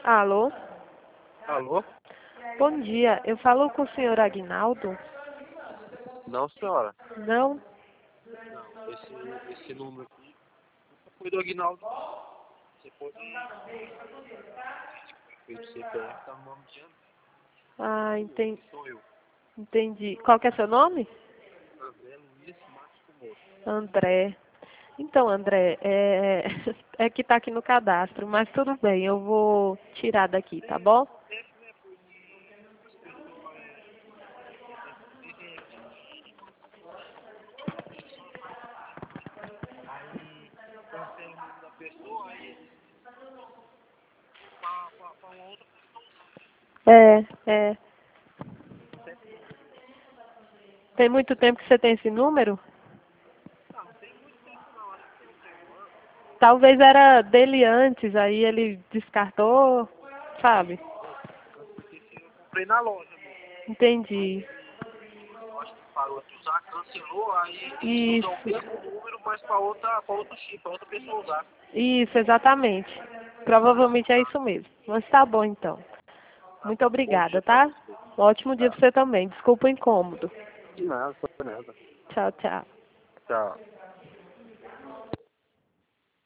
Alô? Alô? Bom dia. Eu falo com o senhor Aguinaldo? Não, senhora. Não? Não, esse número aqui foi do Aguinaldo. Você pode ver o CPF, tá no nome de André. Ah, Sou eu. entendi. Qual que é seu nome? André Luiz Matos Kumoto. André. Então, André, é que tá aqui no cadastro, mas tudo bem, eu vou tirar daqui, tá bom? Acontece, né? Porque as pessoas dizem aí transfere o nome da pessoa, aí eles pra uma outra pessoa. É. Acontece muito. Tem muito tempo que você tem esse número? Não, não tem muito tempo não, acho que tem uns 6 anos. Talvez era dele antes, aí ele descartou, sabe? Porque eu comprei na loja mesmo. Entendi. Eu acho que parou de usar, cancelou, aí eles usam o Isso, mesmo número, mas para outro chip, para outra pessoa usar. isso, exatamente. Provavelmente é isso mesmo. Mas tá bom então. Tá Muito bom. Bom dia obrigada, para tá? você. Um ótimo dia Tá. pra você também. Desculpa o incômodo. De nada, foi nada. Tchau, tchau. Tchau.